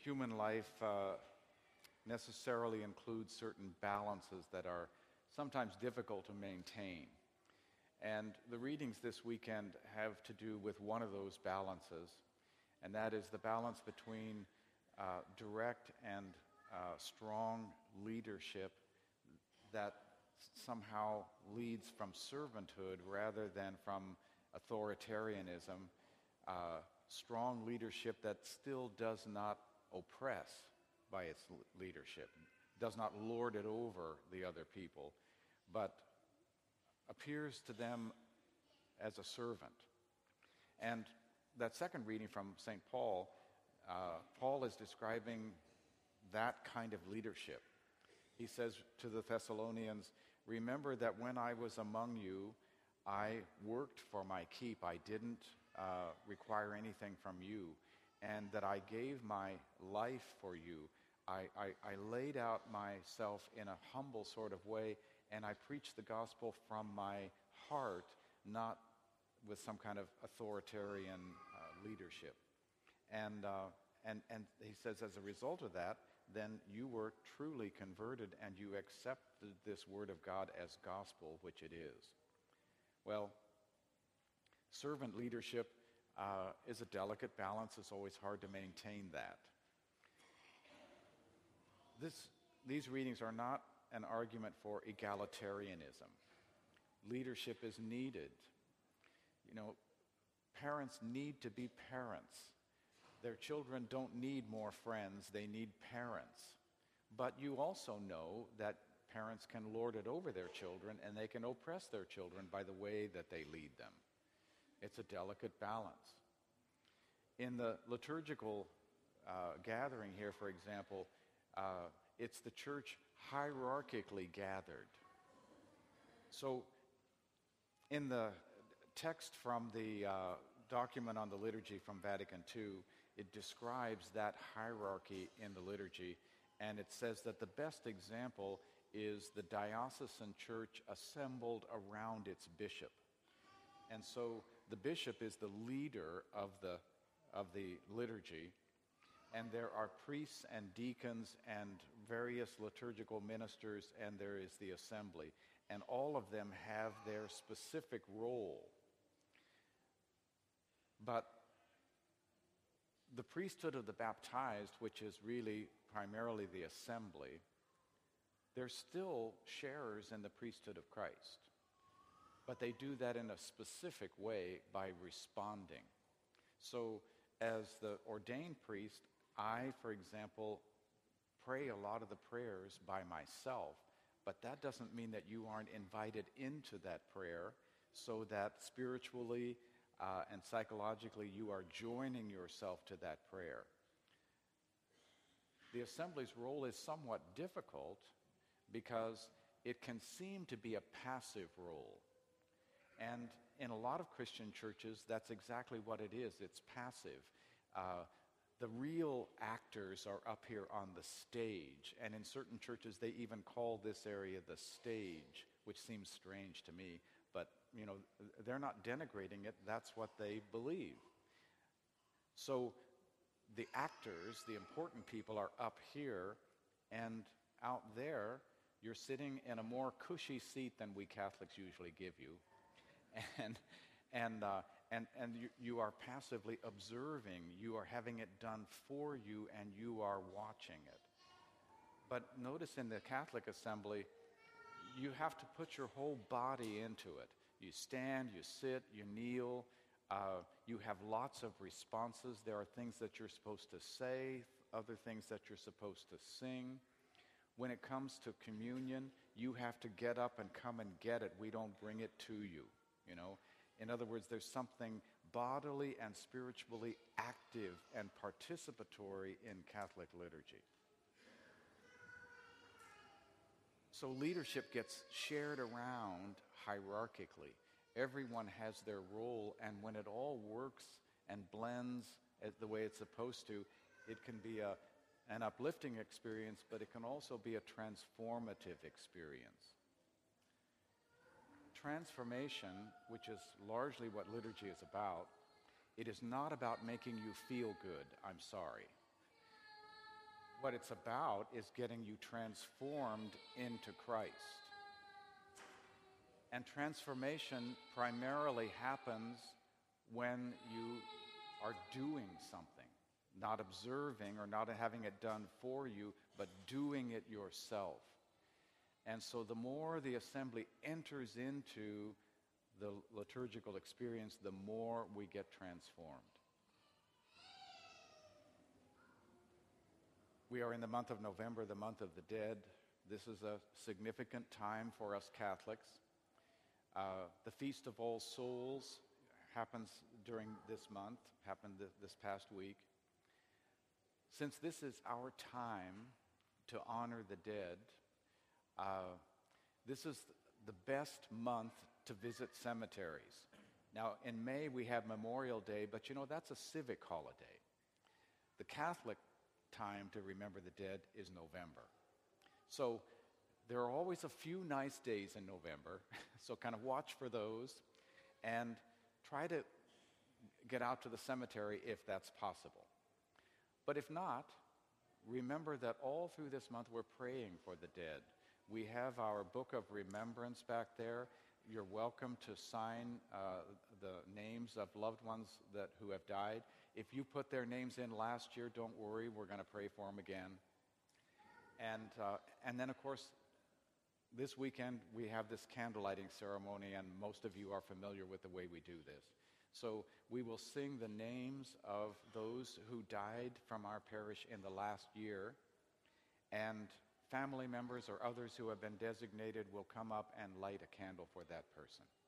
human life necessarily includes certain balances that are sometimes difficult to maintain. And the readings this weekend have to do with one of those balances, and that is the balance between direct and strong leadership that somehow leads from servanthood rather than from authoritarianism, strong leadership that still does not oppress by its leadership, does not lord it over the other people, but appears to them as a servant. And that second reading from St. Paul, Paul is describing that kind of leadership. He says to the Thessalonians, "Remember that when I was among you, I worked for my keep. I didn't require anything from you, and that I gave my life for you. I laid out myself in a humble sort of way, and I preached the gospel from my heart, not with some kind of authoritarian leadership." And he says, as a result of that, then you were truly converted and you accepted this word of God as gospel, which it is. Well, servant leadership is a delicate balance. It's always hard to maintain that. These readings are not an argument for egalitarianism. Leadership is needed. You know, parents need to be parents. Their children don't need more friends, they need parents. But you also know that parents can lord it over their children and they can oppress their children by the way that they lead them. It's a delicate balance. In the liturgical gathering here, for example, it's the church hierarchically gathered. So in the text from the document on the liturgy from Vatican II, it describes that hierarchy in the liturgy, and it says that the best example is the diocesan church assembled around its bishop. And so the bishop is the leader of the liturgy, and there are priests and deacons and various liturgical ministers, and there is the assembly, and all of them have their specific role. But the priesthood of the baptized, which is really primarily the assembly, they're still sharers in the priesthood of Christ. But they do that in a specific way by responding. So as the ordained priest, I, for example, pray a lot of the prayers by myself, but that doesn't mean that you aren't invited into that prayer so that spiritually and psychologically you are joining yourself to that prayer. The assembly's role is somewhat difficult because it can seem to be a passive role. And in a lot of Christian churches, that's exactly what it is. It's passive. The real actors are up here on the stage, and in certain churches they even call this area the stage, which seems strange to me, but you know, they're not denigrating it, that's what they believe. So the actors, the important people, are up here, and out there you're sitting in a more cushy seat than we Catholics usually give you, and you are passively observing, you are having it done for you, and you are watching it. But notice in the Catholic assembly, you have to put your whole body into it. You stand, you sit, you kneel, you have lots of responses. There are things that you're supposed to say, other things that you're supposed to sing. When it comes to communion, you have to get up and come and get it. We don't bring it to you, you know. In other words, there's something bodily and spiritually active and participatory in Catholic liturgy. So leadership gets shared around hierarchically. Everyone has their role, and when it all works and blends the way it's supposed to, it can be an uplifting experience, but it can also be a transformative experience. Transformation, which is largely what liturgy is about, it is not about making you feel good, I'm sorry. What it's about is getting you transformed into Christ. And transformation primarily happens when you are doing something, not observing or not having it done for you, but doing it yourself. And so the more the assembly enters into the liturgical experience, the more we get transformed. We are in the month of November, the month of the dead. This is a significant time for us Catholics. The Feast of All Souls happens during this month, happened this past week. Since this is our time to honor the dead, this is the best month to visit cemeteries. Now, in May we have Memorial Day, but you know, that's a civic holiday. The Catholic time to remember the dead is November. So there are always a few nice days in November, so kind of watch for those and try to get out to the cemetery if that's possible. But if not, remember that all through this month we're praying for the dead. We have our book of remembrance back there. You're welcome to sign the names of loved ones who have died. If you put their names in last year, don't worry, we're going to pray for them again. And then, of course, this weekend we have this candle lighting ceremony, and most of you are familiar with the way we do this. So we will sing the names of those who died from our parish in the last year, and family members or others who have been designated will come up and light a candle for that person.